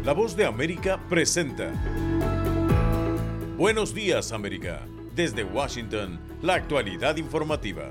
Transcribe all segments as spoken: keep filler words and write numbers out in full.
La Voz de América presenta Buenos Días, América. Desde Washington, la actualidad informativa.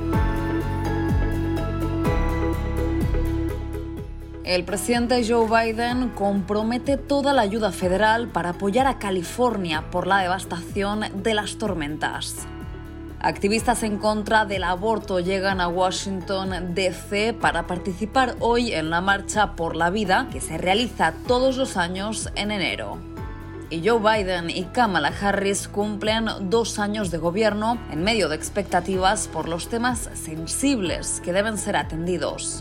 El presidente Joe Biden compromete toda la ayuda federal para apoyar a California por la devastación de las tormentas. Activistas en contra del aborto llegan a Washington, D C para participar hoy en la Marcha por la Vida que se realiza todos los años en enero. Y Joe Biden y Kamala Harris cumplen dos años de gobierno en medio de expectativas por los temas sensibles que deben ser atendidos.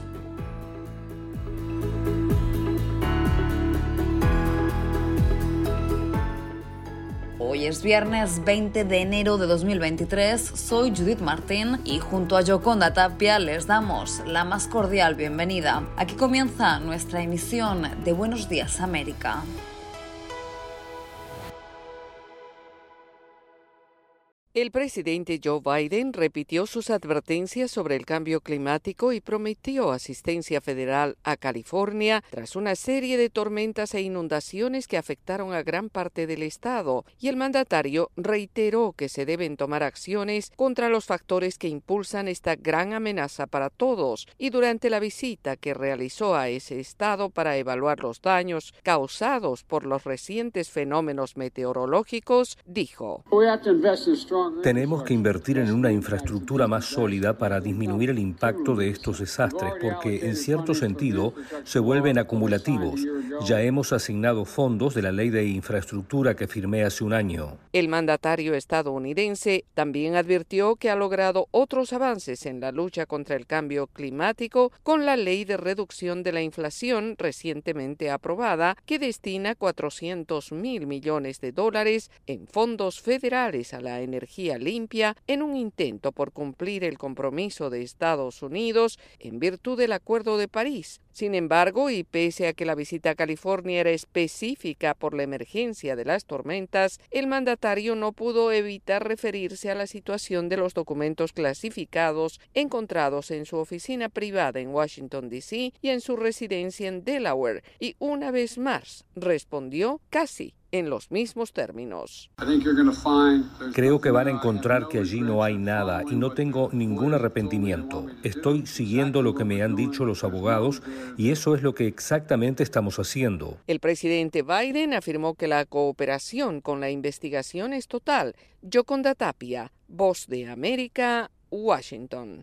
Hoy es viernes veinte de enero de dos mil veintitrés, soy Judith Martín y junto a Yoconda Tapia les damos la más cordial bienvenida. Aquí comienza nuestra emisión de Buenos Días América. El presidente Joe Biden repitió sus advertencias sobre el cambio climático y prometió asistencia federal a California tras una serie de tormentas e inundaciones que afectaron a gran parte del estado, y el mandatario reiteró que se deben tomar acciones contra los factores que impulsan esta gran amenaza para todos. Y durante la visita que realizó a ese estado para evaluar los daños causados por los recientes fenómenos meteorológicos, dijo: Tenemos que invertir en una infraestructura más sólida para disminuir el impacto de estos desastres, porque en cierto sentido se vuelven acumulativos. Ya hemos asignado fondos de la ley de infraestructura que firmé hace un año. El mandatario estadounidense también advirtió que ha logrado otros avances en la lucha contra el cambio climático con la ley de reducción de la inflación recientemente aprobada, que destina cuatrocientos mil millones de dólares en fondos federales a la energía limpia en un intento por cumplir el compromiso de Estados Unidos en virtud del Acuerdo de París. Sin embargo, y pese a que la visita a California era específica por la emergencia de las tormentas, el mandatario no pudo evitar referirse a la situación de los documentos clasificados encontrados en su oficina privada en Washington, D C y en su residencia en Delaware, y una vez más respondió casi en los mismos términos. Creo que van a encontrar que allí no hay nada y no tengo ningún arrepentimiento. Estoy siguiendo lo que me han dicho los abogados y eso es lo que exactamente estamos haciendo. El presidente Biden afirmó que la cooperación con la investigación es total. Yoconda Tapia, Voz de América, Washington.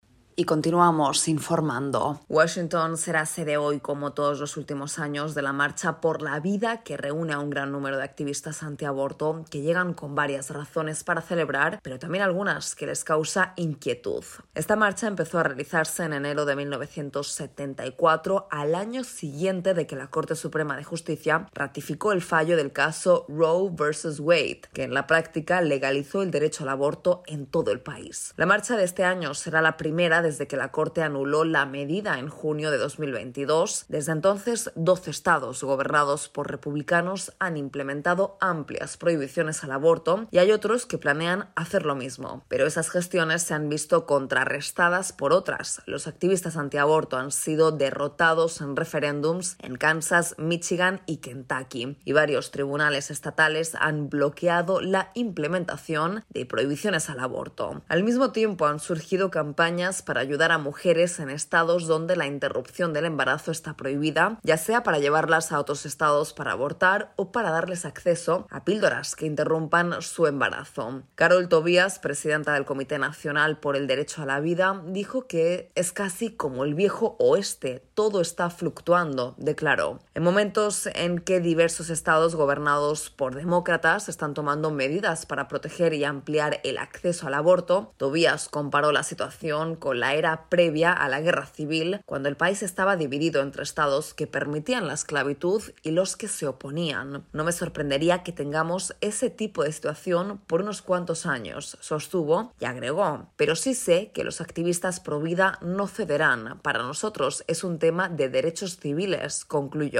Y continuamos informando. Washington será sede hoy, como todos los últimos años, de la Marcha por la Vida, que reúne a un gran número de activistas antiaborto que llegan con varias razones para celebrar, pero también algunas que les causa inquietud. Esta marcha empezó a realizarse en enero de mil novecientos setenta y cuatro, al año siguiente de que la Corte Suprema de Justicia ratificó el fallo del caso Roe versus Wade, que en la práctica legalizó el derecho al aborto en todo el país. La marcha de este año será la primera desde que la Corte anuló la medida en junio de dos mil veintidós. Desde entonces, doce estados gobernados por republicanos han implementado amplias prohibiciones al aborto y hay otros que planean hacer lo mismo. Pero esas gestiones se han visto contrarrestadas por otras. Los activistas antiaborto han sido derrotados en referéndums en Kansas, Michigan y Kentucky, y varios tribunales estatales han bloqueado la implementación de prohibiciones al aborto. Al mismo tiempo, han surgido campañas para para ayudar a mujeres en estados donde la interrupción del embarazo está prohibida, ya sea para llevarlas a otros estados para abortar o para darles acceso a píldoras que interrumpan su embarazo. Carol Tobias, presidenta del Comité Nacional por el Derecho a la Vida, dijo que es casi como el viejo oeste, todo está fluctuando, declaró. En momentos en que diversos estados gobernados por demócratas están tomando medidas para proteger y ampliar el acceso al aborto, Tobias comparó la situación con la era previa a la guerra civil, cuando el país estaba dividido entre estados que permitían la esclavitud y los que se oponían. No me sorprendería que tengamos ese tipo de situación por unos cuantos años, sostuvo y agregó. Pero sí sé que los activistas pro vida no cederán. Para nosotros es un tema de derechos civiles, concluyó.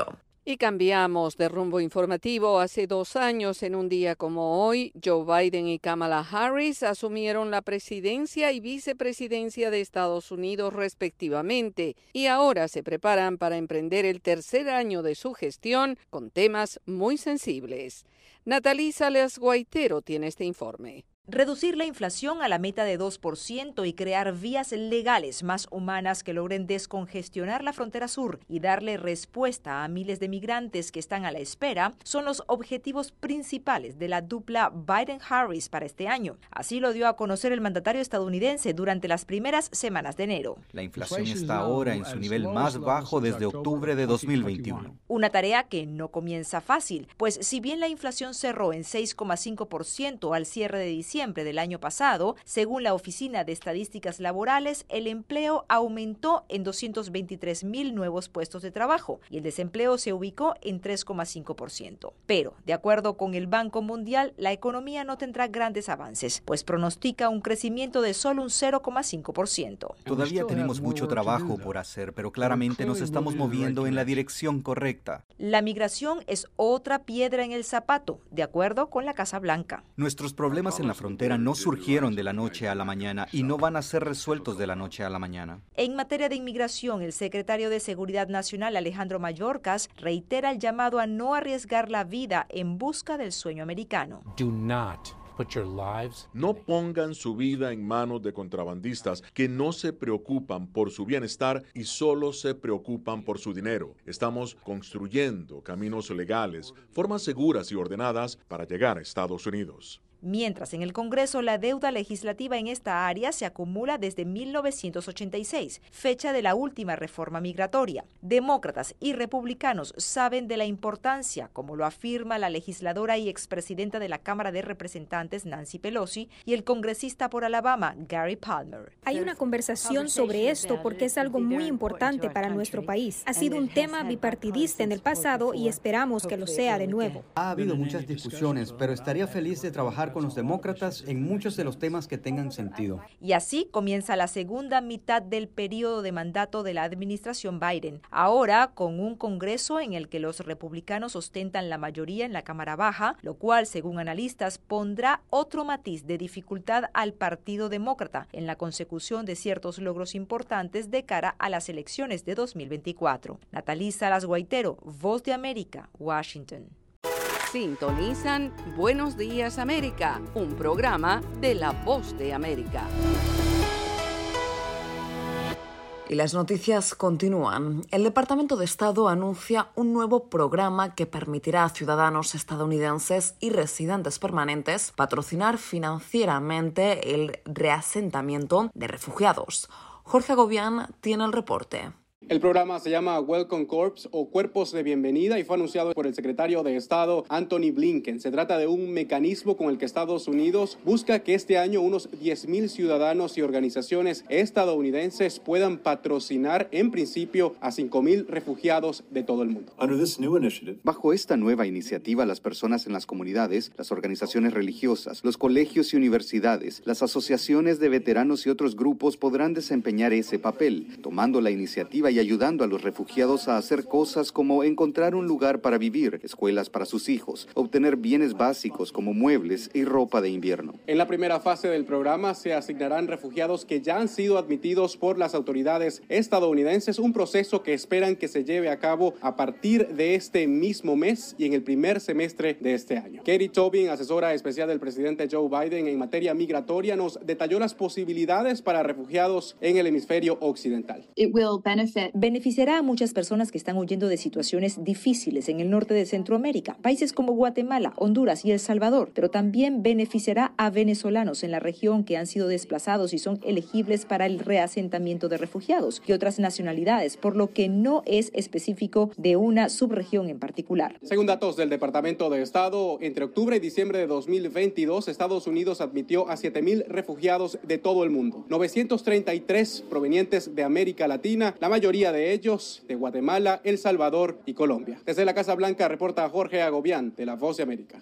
Y cambiamos de rumbo informativo. Hace dos años, en un día como hoy, Joe Biden y Kamala Harris asumieron la presidencia y vicepresidencia de Estados Unidos respectivamente, y ahora se preparan para emprender el tercer año de su gestión con temas muy sensibles. Natalie Salas Guaitero tiene este informe. Reducir la inflación a la meta de dos por ciento y crear vías legales más humanas que logren descongestionar la frontera sur y darle respuesta a miles de migrantes que están a la espera son los objetivos principales de la dupla Biden-Harris para este año. Así lo dio a conocer el mandatario estadounidense durante las primeras semanas de enero. La inflación está ahora en su nivel más bajo desde octubre de dos mil veintiuno. Una tarea que no comienza fácil, pues si bien la inflación cerró en seis coma cinco por ciento al cierre de diciembre, del año pasado, según la Oficina de Estadísticas Laborales, el empleo aumentó en doscientos veintitrés mil nuevos puestos de trabajo y el desempleo se ubicó en tres coma cinco por ciento. Pero, de acuerdo con el Banco Mundial, la economía no tendrá grandes avances, pues pronostica un crecimiento de solo un cero coma cinco por ciento. Todavía tenemos mucho trabajo por hacer, pero claramente nos estamos moviendo en la dirección correcta. La migración es otra piedra en el zapato, de acuerdo con la Casa Blanca. Nuestros problemas en la frontera no surgieron de la noche a la mañana y no van a ser resueltos de la noche a la mañana. En materia de inmigración, el secretario de Seguridad Nacional, Alejandro Mayorkas, reitera el llamado a no arriesgar la vida en busca del sueño americano. Do not put your lives... No pongan su vida en manos de contrabandistas que no se preocupan por su bienestar y solo se preocupan por su dinero. Estamos construyendo caminos legales, formas seguras y ordenadas para llegar a Estados Unidos. Mientras en el Congreso la deuda legislativa en esta área se acumula desde mil novecientos ochenta y seis, fecha de la última reforma migratoria. Demócratas y republicanos saben de la importancia, como lo afirma la legisladora y expresidenta de la Cámara de Representantes, Nancy Pelosi, y el congresista por Alabama, Gary Palmer. Hay una conversación sobre esto porque es algo muy importante para nuestro país. Ha sido un tema bipartidista en el pasado y esperamos que lo sea de nuevo. Ha habido muchas discusiones, pero estaría feliz de trabajar con los demócratas en muchos de los temas que tengan sentido. Y así comienza la segunda mitad del periodo de mandato de la administración Biden, ahora con un Congreso en el que los republicanos ostentan la mayoría en la Cámara Baja, lo cual, según analistas, pondrá otro matiz de dificultad al Partido Demócrata en la consecución de ciertos logros importantes de cara a las elecciones de dos mil veinticuatro. Natalie Salas Guaitero, Voz de América, Washington. Sintonizan Buenos Días América, un programa de La Voz de América. Y las noticias continúan. El Departamento de Estado anuncia un nuevo programa que permitirá a ciudadanos estadounidenses y residentes permanentes patrocinar financieramente el reasentamiento de refugiados. Jorge Agobián tiene el reporte. El programa se llama Welcome Corps o Cuerpos de Bienvenida y fue anunciado por el secretario de Estado Anthony Blinken. Se trata de un mecanismo con el que Estados Unidos busca que este año unos diez mil ciudadanos y organizaciones estadounidenses puedan patrocinar en principio a cinco mil refugiados de todo el mundo. Bajo esta nueva iniciativa, las personas en las comunidades, las organizaciones religiosas, los colegios y universidades, las asociaciones de veteranos y otros grupos podrán desempeñar ese papel, tomando la iniciativa y ayudando a los refugiados a hacer cosas como encontrar un lugar para vivir, escuelas para sus hijos, obtener bienes básicos como muebles y ropa de invierno. En la primera fase del programa se asignarán refugiados que ya han sido admitidos por las autoridades estadounidenses, un proceso que esperan que se lleve a cabo a partir de este mismo mes y en el primer semestre de este año. Katie Tobin, asesora especial del presidente Joe Biden en materia migratoria, nos detalló las posibilidades para refugiados en el hemisferio occidental. It will benefit Beneficiará a muchas personas que están huyendo de situaciones difíciles en el norte de Centroamérica, países como Guatemala, Honduras y El Salvador, pero también beneficiará a venezolanos en la región que han sido desplazados y son elegibles para el reasentamiento de refugiados y otras nacionalidades, por lo que no es específico de una subregión en particular. Según datos del Departamento de Estado, entre octubre y diciembre de dos mil veintidós, Estados Unidos admitió a siete mil refugiados de todo el mundo, novecientos treinta y tres provenientes de América Latina, la mayoría de ellos de Guatemala, El Salvador y Colombia. Desde la Casa Blanca reporta Jorge Agobián de La Voz de América.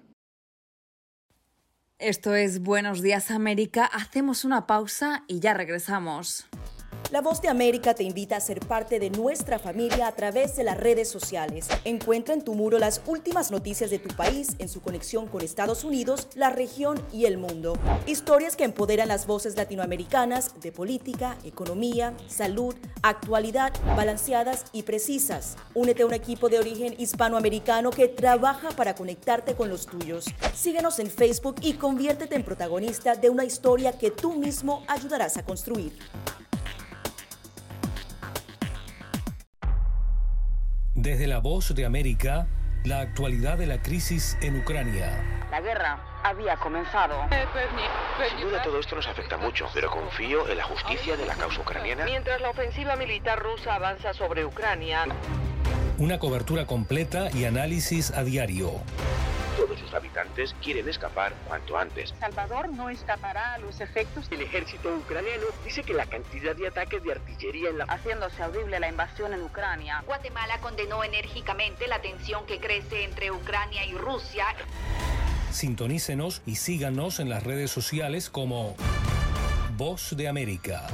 Esto es Buenos Días América. Hacemos una pausa y ya regresamos. La Voz de América te invita a ser parte de nuestra familia a través de las redes sociales. Encuentra en tu muro las últimas noticias de tu país en su conexión con Estados Unidos, la región y el mundo. Historias que empoderan las voces latinoamericanas de política, economía, salud, actualidad, balanceadas y precisas. Únete a un equipo de origen hispanoamericano que trabaja para conectarte con los tuyos. Síguenos en Facebook y conviértete en protagonista de una historia que tú mismo ayudarás a construir. Desde La Voz de América, la actualidad de la crisis en Ucrania. La guerra había comenzado. Sin duda todo esto nos afecta mucho, pero confío en la justicia de la causa ucraniana. Mientras la ofensiva militar rusa avanza sobre Ucrania. Una cobertura completa y análisis a diario. Todos sus habitantes quieren escapar cuanto antes. Salvador no escapará a los efectos. El ejército ucraniano dice que la cantidad de ataques de artillería en la... haciéndose audible la invasión en Ucrania. Guatemala condenó enérgicamente la tensión que crece entre Ucrania y Rusia. Sintonícenos y síganos en las redes sociales como Voz de América.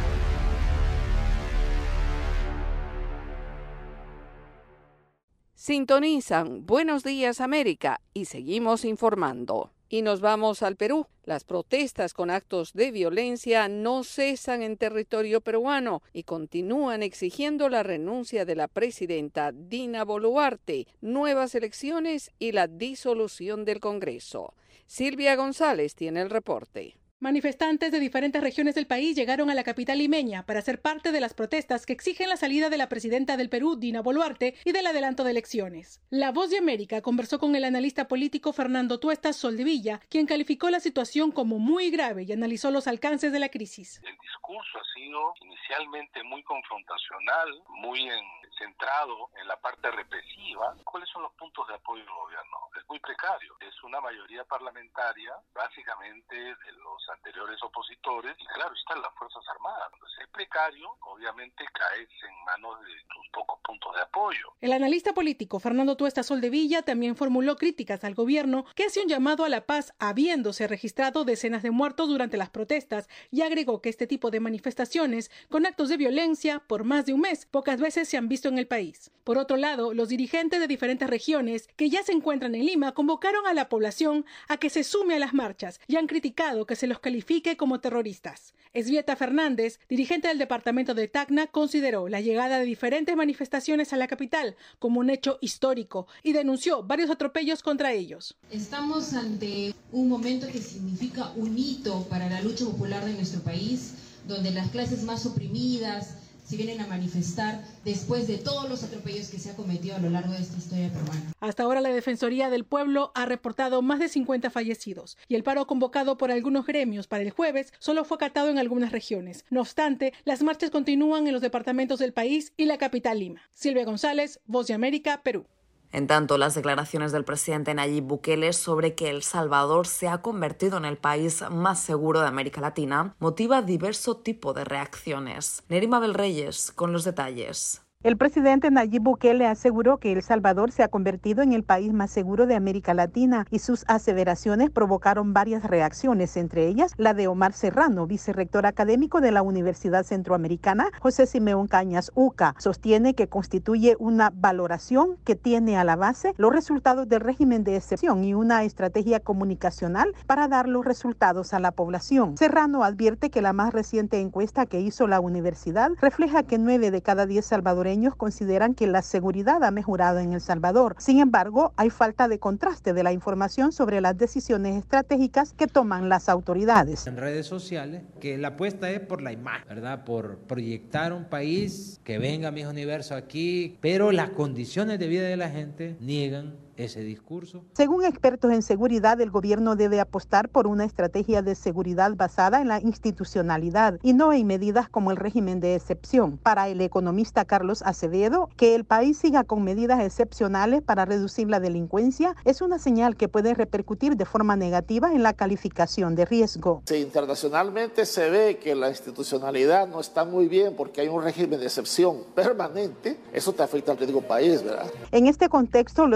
Sintonizan Buenos Días América y seguimos informando. Y nos vamos al Perú. Las protestas con actos de violencia no cesan en territorio peruano y continúan exigiendo la renuncia de la presidenta Dina Boluarte, nuevas elecciones y la disolución del Congreso. Silvia González tiene el reporte. Manifestantes de diferentes regiones del país llegaron a la capital limeña para ser parte de las protestas que exigen la salida de la presidenta del Perú, Dina Boluarte, y del adelanto de elecciones. La Voz de América conversó con el analista político Fernando Tuesta Soldevilla, quien calificó la situación como muy grave y analizó los alcances de la crisis. El discurso ha sido inicialmente muy confrontacional, muy en, centrado en la parte represiva. ¿Cuáles son los puntos de apoyo del gobierno? Es muy precario. Es una mayoría parlamentaria, básicamente de los anteriores opositores, y claro, están las Fuerzas Armadas. Entonces es precario, obviamente caes en manos de sus pocos puntos de apoyo. El analista político Fernando Tuesta Soldevilla también formuló críticas al gobierno, que hace un llamado a la paz habiéndose registrado decenas de muertos durante las protestas, y agregó que este tipo de manifestaciones con actos de violencia por más de un mes pocas veces se han visto en el país. Por otro lado, los dirigentes de diferentes regiones que ya se encuentran en Lima convocaron a la población a que se sume a las marchas y han criticado que se los califique como terroristas. Esvieta Fernández, dirigente del departamento de Tacna, consideró la llegada de diferentes manifestaciones a la capital como un hecho histórico y denunció varios atropellos contra ellos. Estamos ante un momento que significa un hito para la lucha popular de nuestro país, donde las clases más oprimidas se vienen a manifestar después de todos los atropellos que se ha cometido a lo largo de esta historia peruana. Hasta ahora la Defensoría del Pueblo ha reportado más de cincuenta fallecidos y el paro convocado por algunos gremios para el jueves solo fue acatado en algunas regiones. No obstante, las marchas continúan en los departamentos del país y la capital Lima. Silvia González, Voz de América, Perú. En tanto, las declaraciones del presidente Nayib Bukele sobre que El Salvador se ha convertido en el país más seguro de América Latina motiva diverso tipo de reacciones. Nerima Belreyes con los detalles. El presidente Nayib Bukele aseguró que El Salvador se ha convertido en el país más seguro de América Latina y sus aseveraciones provocaron varias reacciones, entre ellas la de Omar Serrano, vicerrector académico de la Universidad Centroamericana, José Simeón Cañas UCA. Sostiene que constituye una valoración que tiene a la base los resultados del régimen de excepción y una estrategia comunicacional para dar los resultados a la población. Serrano advierte que la más reciente encuesta que hizo la universidad refleja que nueve de cada diez salvadoreños consideran que la seguridad ha mejorado en El Salvador. Sin embargo, hay falta de contraste de la información sobre las decisiones estratégicas que toman las autoridades. En redes sociales, que la apuesta es por la imagen, ¿verdad? Por proyectar un país que venga a Miss Universo aquí, pero las condiciones de vida de la gente niegan ese discurso. Según expertos en seguridad, el gobierno debe apostar por una estrategia de seguridad basada en la institucionalidad y no en medidas como el régimen de excepción. Para el economista Carlos Acevedo, que el país siga con medidas excepcionales para reducir la delincuencia es una señal que puede repercutir de forma negativa en la calificación de riesgo. Si internacionalmente se ve que la institucionalidad no está muy bien porque hay un régimen de excepción permanente, eso te afecta al riesgo país, ¿verdad? En este contexto, los ciudadanos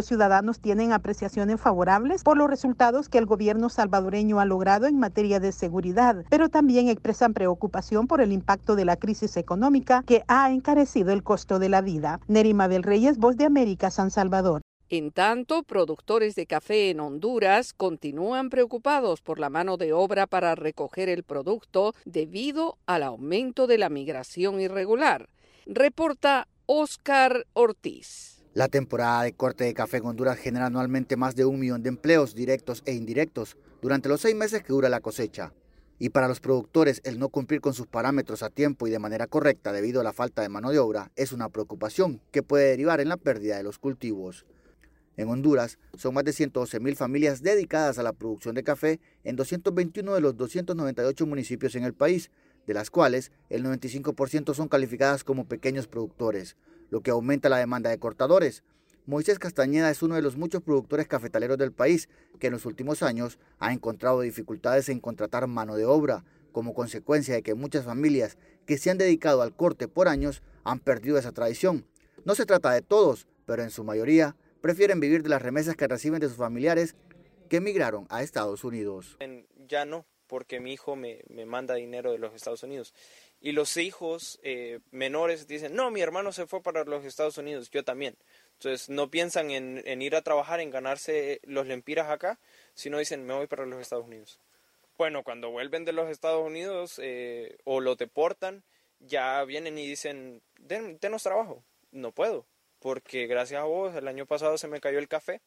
venezolanos tienen apreciaciones favorables por los resultados que el gobierno salvadoreño ha logrado en materia de seguridad, pero también expresan preocupación por el impacto de la crisis económica que ha encarecido el costo de la vida. Neri Mabel Reyes, Voz de América, San Salvador. En tanto, productores de café en Honduras continúan preocupados por la mano de obra para recoger el producto debido al aumento de la migración irregular. Reporta Oscar Ortiz. La temporada de corte de café en Honduras genera anualmente más de un millón de empleos directos e indirectos durante los seis meses que dura la cosecha. Y para los productores, el no cumplir con sus parámetros a tiempo y de manera correcta debido a la falta de mano de obra es una preocupación que puede derivar en la pérdida de los cultivos. En Honduras, son más de ciento doce mil familias dedicadas a la producción de café en doscientos veintiuno de los doscientos noventa y ocho municipios en el país, de las cuales el noventa y cinco por ciento son calificadas como pequeños productores, lo que aumenta la demanda de cortadores. Moisés Castañeda es uno de los muchos productores cafetaleros del país que en los últimos años ha encontrado dificultades en contratar mano de obra, como consecuencia de que muchas familias que se han dedicado al corte por años han perdido esa tradición. No se trata de todos, pero en su mayoría prefieren vivir de las remesas que reciben de sus familiares que emigraron a Estados Unidos. Ya no, porque mi hijo me, me manda dinero de los Estados Unidos. Y los hijos eh, menores dicen, no, mi hermano se fue para los Estados Unidos, yo también. Entonces no piensan en, en ir a trabajar, en ganarse los lempiras acá, sino dicen, me voy para los Estados Unidos. Bueno, cuando vuelven de los Estados Unidos eh, o lo deportan, ya vienen y dicen, Den, denos trabajo. No puedo, porque gracias a vos el año pasado se me cayó el café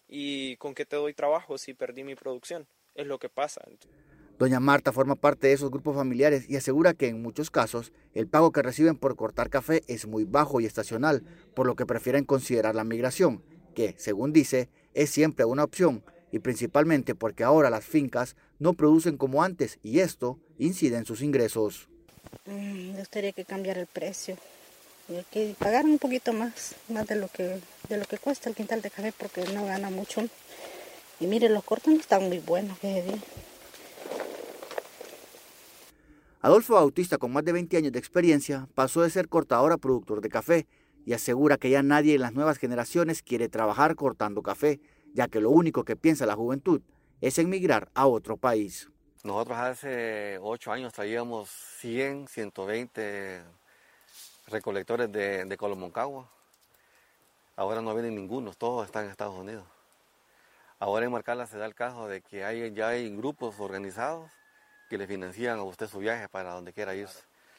y ¿con qué te doy trabajo si perdí mi producción? Es lo que pasa. Doña Marta forma parte de esos grupos familiares y asegura que en muchos casos el pago que reciben por cortar café es muy bajo y estacional, por lo que prefieren considerar la migración, que, según dice, es siempre una opción y principalmente porque ahora las fincas no producen como antes y esto incide en sus ingresos. Me gustaría que cambiara el precio y que pagaran un poquito más, más de lo que de lo que cuesta el quintal de café porque no gana mucho. Y mire, los cortes no están muy buenos, que bien. Adolfo Bautista, con más de veinte años de experiencia, pasó de ser cortador a productor de café y asegura que ya nadie en las nuevas generaciones quiere trabajar cortando café, ya que lo único que piensa la juventud es emigrar a otro país. Nosotros hace ocho años traíamos cien, ciento veinte recolectores de, de Colomoncagua. Ahora no vienen ninguno, todos están en Estados Unidos. Ahora en Marcala se da el caso de que hay, ya hay grupos organizados que le financian a usted su viaje para donde quiera irse.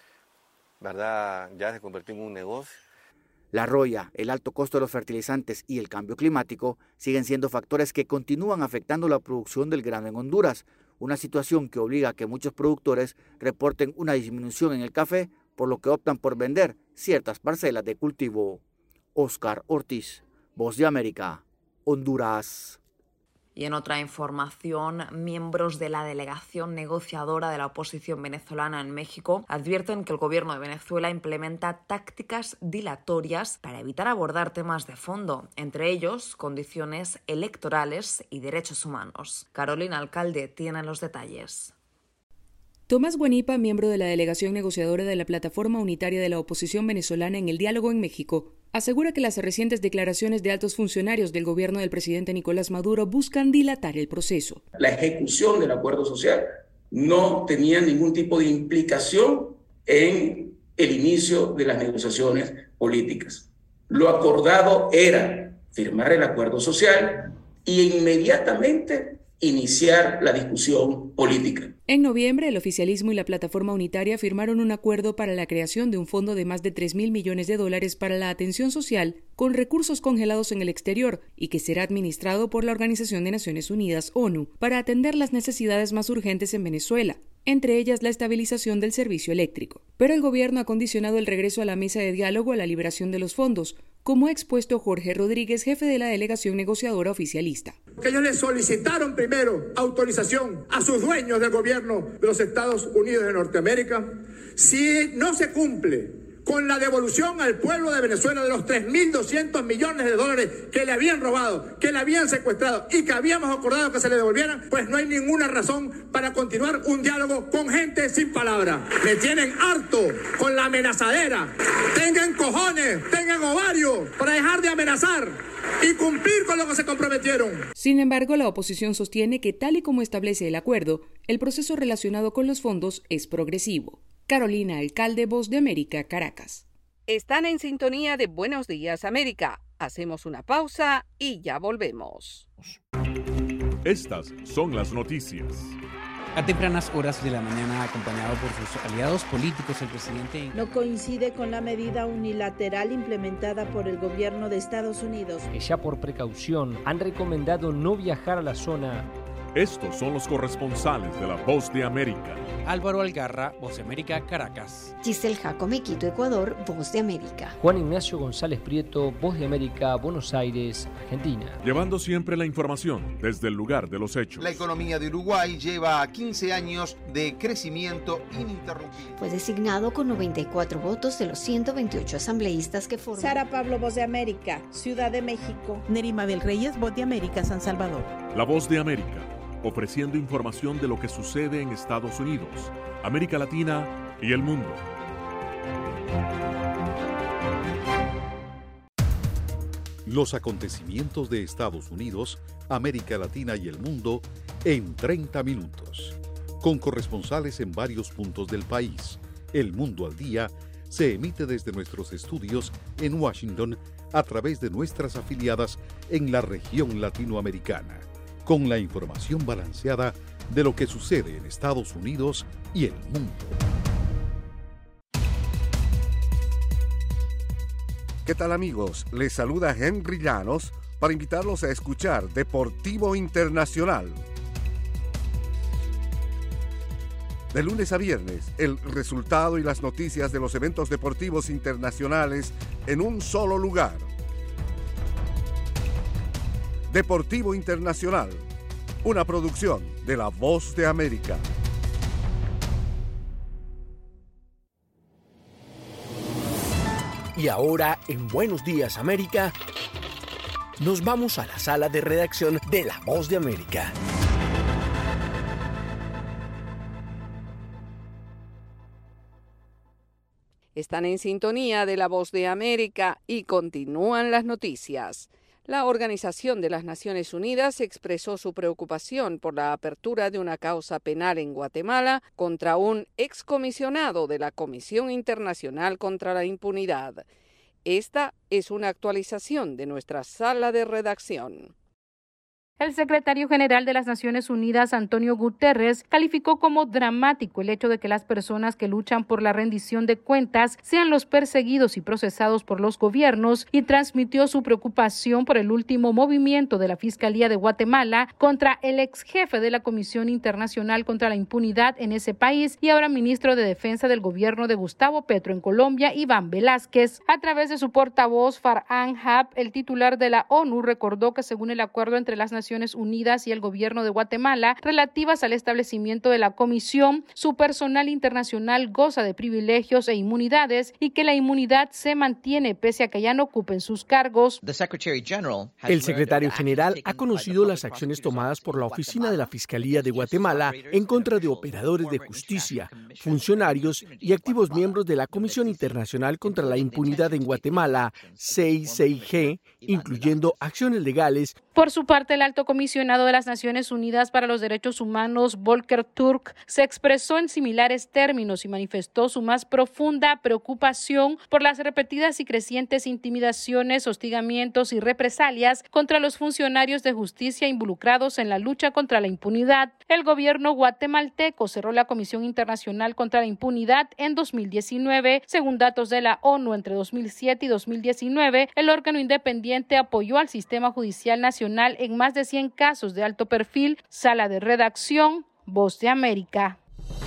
¿Verdad? Ya se convirtió en un negocio. La roya, el alto costo de los fertilizantes y el cambio climático siguen siendo factores que continúan afectando la producción del grano en Honduras, una situación que obliga a que muchos productores reporten una disminución en el café, por lo que optan por vender ciertas parcelas de cultivo. Oscar Ortiz, Voz de América, Honduras. Y en otra información, miembros de la delegación negociadora de la oposición venezolana en México advierten que el gobierno de Venezuela implementa tácticas dilatorias para evitar abordar temas de fondo, entre ellos condiciones electorales y derechos humanos. Carolina Alcalde tiene los detalles. Tomás Guanipa, miembro de la delegación negociadora de la Plataforma Unitaria de la Oposición Venezolana en el Diálogo en México, asegura que las recientes declaraciones de altos funcionarios del gobierno del presidente Nicolás Maduro buscan dilatar el proceso. La ejecución del acuerdo social no tenía ningún tipo de implicación en el inicio de las negociaciones políticas. Lo acordado era firmar el acuerdo social e inmediatamente iniciar la discusión política. En noviembre, el oficialismo y la Plataforma Unitaria firmaron un acuerdo para la creación de un fondo de más de tres mil millones de dólares para la atención social con recursos congelados en el exterior y que será administrado por la Organización de Naciones Unidas, ONU, para atender las necesidades más urgentes en Venezuela, entre ellas la estabilización del servicio eléctrico. Pero el gobierno ha condicionado el regreso a la mesa de diálogo a la liberación de los fondos, como ha expuesto Jorge Rodríguez, jefe de la delegación negociadora oficialista. Que ellos le solicitaron primero autorización a sus dueños del gobierno de los Estados Unidos de Norteamérica. Si no se cumple con la devolución al pueblo de Venezuela de los tres mil doscientos millones de dólares que le habían robado, que le habían secuestrado y que habíamos acordado que se le devolvieran, pues no hay ninguna razón para continuar un diálogo con gente sin palabra. Me tienen harto con la amenazadera. Tengan cojones, tengan ovarios para dejar de amenazar y cumplir con lo que se comprometieron. Sin embargo, la oposición sostiene que, tal y como establece el acuerdo, el proceso relacionado con los fondos es progresivo. Carolina Alcalde, Voz de América, Caracas. Están en sintonía de Buenos Días, América. Hacemos una pausa y ya volvemos. Estas son las noticias. A tempranas horas de la mañana, acompañado por sus aliados políticos, el presidente no coincide con la medida unilateral implementada por el gobierno de Estados Unidos, que ya por precaución han recomendado no viajar a la zona. Estos son los corresponsales de La Voz de América. Álvaro Algarra, Voz de América, Caracas. Giselle Jacome, Quito, Ecuador, Voz de América. Juan Ignacio González Prieto, Voz de América, Buenos Aires, Argentina. Llevando siempre la información desde el lugar de los hechos. La economía de Uruguay lleva quince años de crecimiento ininterrumpido. Fue designado con noventa y cuatro votos de los ciento veintiocho asambleístas que forman. Sara Pablo, Voz de América, Ciudad de México. Nerima Bel Reyes, Voz de América, San Salvador. La Voz de América, ofreciendo información de lo que sucede en Estados Unidos, América Latina y el mundo. Los acontecimientos de Estados Unidos, América Latina y el mundo en treinta minutos. Con corresponsales en varios puntos del país. El Mundo al Día se emite desde nuestros estudios en Washington a través de nuestras afiliadas en la región latinoamericana, con la información balanceada de lo que sucede en Estados Unidos y el mundo. ¿Qué tal, amigos? Les saluda Henry Llanos para invitarlos a escuchar Deportivo Internacional. De lunes a viernes, el resultado y las noticias de los eventos deportivos internacionales en un solo lugar. Deportivo Internacional, una producción de La Voz de América. Y ahora, en Buenos Días, América, nos vamos a la sala de redacción de La Voz de América. Están en sintonía de La Voz de América y continúan las noticias. La Organización de las Naciones Unidas expresó su preocupación por la apertura de una causa penal en Guatemala contra un excomisionado de la Comisión Internacional contra la Impunidad. Esta es una actualización de nuestra sala de redacción. El secretario general de las Naciones Unidas, Antonio Guterres, calificó como dramático el hecho de que las personas que luchan por la rendición de cuentas sean los perseguidos y procesados por los gobiernos y transmitió su preocupación por el último movimiento de la Fiscalía de Guatemala contra el ex jefe de la Comisión Internacional contra la Impunidad en ese país y ahora ministro de Defensa del gobierno de Gustavo Petro en Colombia, Iván Velázquez. A través de su portavoz, Farhan Haq, el titular de la ONU, recordó que según el acuerdo entre las Naciones Unidas y el gobierno de Guatemala relativas al establecimiento de la comisión, su personal internacional goza de privilegios e inmunidades y que la inmunidad se mantiene pese a que ya no ocupen sus cargos. El secretario general ha conocido las acciones tomadas por la Oficina de la Fiscalía de Guatemala en contra de operadores de justicia, funcionarios y activos miembros de la Comisión Internacional contra la Impunidad en Guatemala, C I C I G, incluyendo acciones legales. Por su parte, el alto comisionado de las Naciones Unidas para los Derechos Humanos, Volker Turk, se expresó en similares términos y manifestó su más profunda preocupación por las repetidas y crecientes intimidaciones, hostigamientos y represalias contra los funcionarios de justicia involucrados en la lucha contra la impunidad. El gobierno guatemalteco cerró la Comisión Internacional contra la Impunidad en dos mil diecinueve. Según datos de la ONU, entre dos mil siete y dos mil diecinueve, el órgano independiente apoyó al sistema judicial nacional en más de cien casos de alto perfil. Sala de redacción, Voz de América.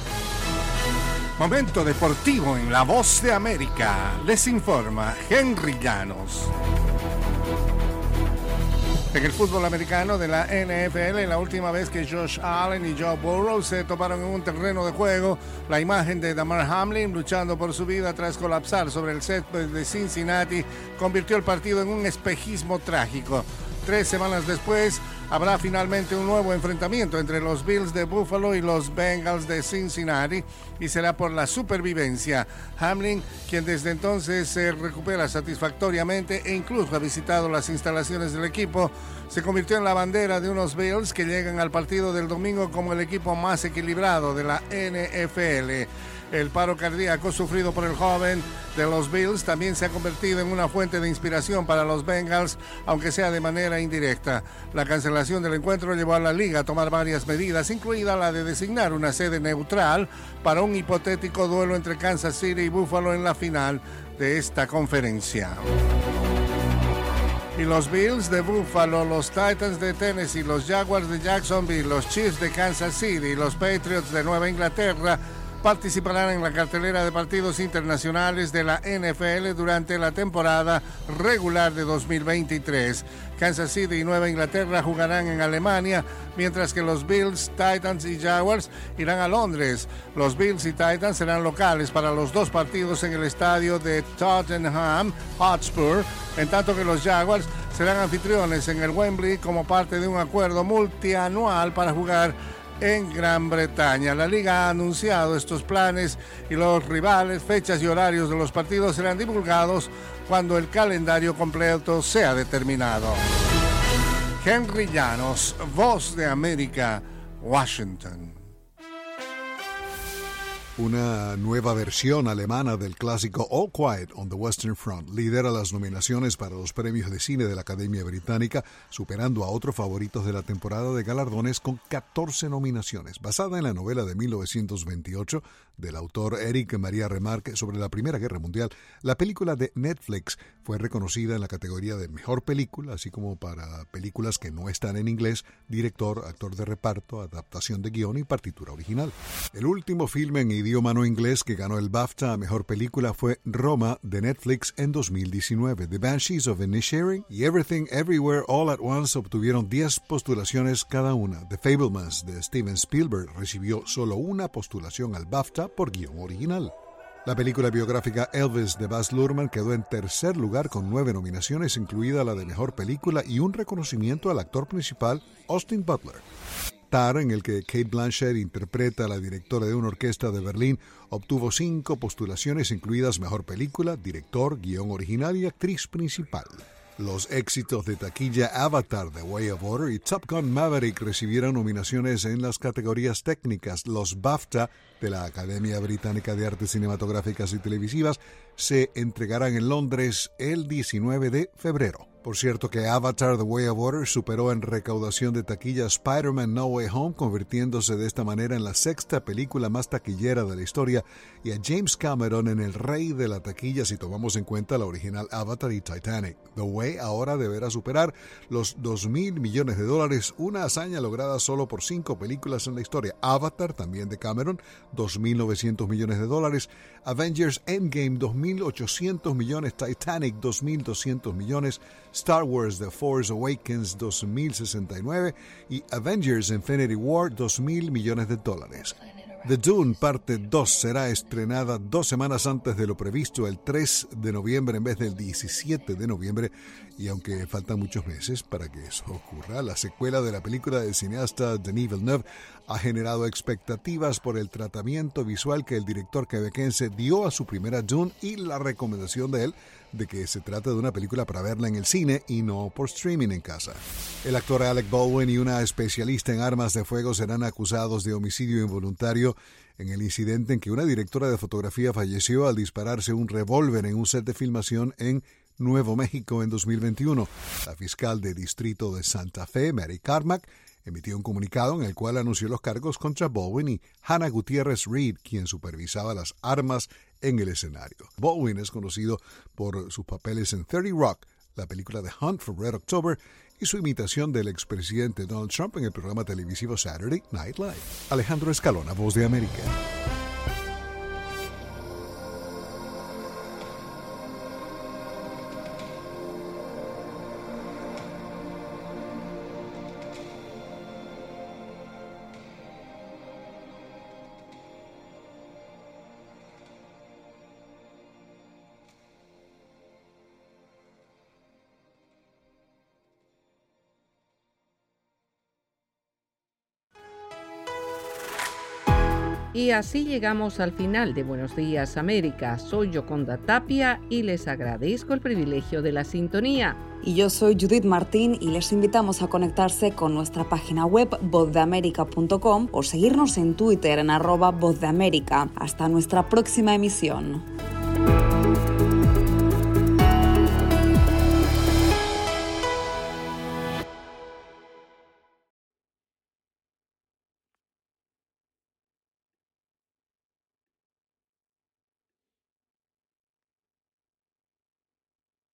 Momento deportivo en La Voz de América. Les informa Henry Llanos. En el fútbol americano de la N F L, la última vez que Josh Allen y Joe Burrow se toparon en un terreno de juego, la imagen de Damar Hamlin luchando por su vida tras colapsar sobre el césped de Cincinnati convirtió el partido en un espejismo trágico. Tres semanas después, habrá finalmente un nuevo enfrentamiento entre los Bills de Buffalo y los Bengals de Cincinnati y será por la supervivencia. Hamlin, quien desde entonces se recupera satisfactoriamente e incluso ha visitado las instalaciones del equipo, se convirtió en la bandera de unos Bills que llegan al partido del domingo como el equipo más equilibrado de la N F L. El paro cardíaco sufrido por el joven de los Bills también se ha convertido en una fuente de inspiración para los Bengals, aunque sea de manera indirecta. La cancelación del encuentro llevó a la liga a tomar varias medidas, incluida la de designar una sede neutral para un hipotético duelo entre Kansas City y Buffalo en la final de esta conferencia. Y los Bills de Buffalo, los Titans de Tennessee, los Jaguars de Jacksonville, los Chiefs de Kansas City y los Patriots de Nueva Inglaterra participarán en la cartelera de partidos internacionales de la N F L durante la temporada regular de dos mil veintitrés. Kansas City y Nueva Inglaterra jugarán en Alemania, mientras que los Bills, Titans y Jaguars irán a Londres. Los Bills y Titans serán locales para los dos partidos en el estadio de Tottenham Hotspur, en tanto que los Jaguars serán anfitriones en el Wembley como parte de un acuerdo multianual para jugar en Gran Bretaña. La liga ha anunciado estos planes y los rivales, fechas y horarios de los partidos serán divulgados cuando el calendario completo sea determinado. Henry Llanos, Voz de América, Washington. Una nueva versión alemana del clásico All Quiet on the Western Front lidera las nominaciones para los premios de cine de la Academia Británica, superando a otros favoritos de la temporada de galardones con catorce nominaciones. Basada en la novela de mil novecientos veintiocho del autor Eric Maria Remarque sobre la Primera Guerra Mundial, la película de Netflix fue reconocida en la categoría de Mejor Película, así como para películas que no están en inglés, director, actor de reparto, adaptación de guión y partitura original. El último filme en idioma no inglés que ganó el BAFTA a Mejor Película fue Roma de Netflix en dos mil diecinueve. The Banshees of Inisherin y Everything Everywhere All at Once obtuvieron diez postulaciones cada una. The Fabelmans de Steven Spielberg recibió solo una postulación al BAFTA por guión original. La película biográfica Elvis de Baz Luhrmann quedó en tercer lugar con nueve nominaciones, incluida la de Mejor Película y un reconocimiento al actor principal, Austin Butler. Tar, en el que Cate Blanchett interpreta a la directora de una orquesta de Berlín, obtuvo cinco postulaciones, incluidas Mejor Película, Director, Guión Original y Actriz Principal. Los éxitos de taquilla Avatar, The Way of Water y Top Gun Maverick recibieron nominaciones en las categorías técnicas. Los BAFTA de la Academia Británica de Artes Cinematográficas y Televisivas se entregarán en Londres el diecinueve de febrero. Por cierto que Avatar The Way of Water superó en recaudación de taquilla Spider-Man No Way Home, convirtiéndose de esta manera en la sexta película más taquillera de la historia y a James Cameron en el rey de la taquilla si tomamos en cuenta la original Avatar y Titanic. The Way ahora deberá superar los dos mil millones de dólares, una hazaña lograda solo por cinco películas en la historia. Avatar, también de Cameron, dos mil novecientos millones de dólares. Avengers Endgame, dos mil ochocientos millones. Titanic, dos mil doscientos millones. Star Wars The Force Awakens, dos mil sesenta y nueve. Y Avengers Infinity War, dos mil millones de dólares. The Dune Parte dos será estrenada dos semanas antes de lo previsto, el tres de noviembre en vez del diecisiete de noviembre, y aunque faltan muchos meses para que eso ocurra, la secuela de la película del cineasta Denis Villeneuve ha generado expectativas por el tratamiento visual que el director quebequense dio a su primera Dune y la recomendación de él de que se trata de una película para verla en el cine y no por streaming en casa. El actor Alec Baldwin y una especialista en armas de fuego serán acusados de homicidio involuntario en el incidente en que una directora de fotografía falleció al dispararse un revólver en un set de filmación en Nuevo México en dos mil veintiuno. La fiscal de distrito de Santa Fe, Mary Carmack, emitió un comunicado en el cual anunció los cargos contra Baldwin y Hannah Gutiérrez Reed, quien supervisaba las armas en el escenario. Baldwin es conocido por sus papeles en thirty Rock, la película The Hunt for Red October, y su imitación del expresidente Donald Trump en el programa televisivo Saturday Night Live. Alejandro Escalona, Voz de América. Y así llegamos al final de Buenos Días América. Soy Yoconda Tapia y les agradezco el privilegio de la sintonía. Y yo soy Judith Martín y les invitamos a conectarse con nuestra página web voz de américa punto com o seguirnos en Twitter en arroba voz de América. Hasta nuestra próxima emisión.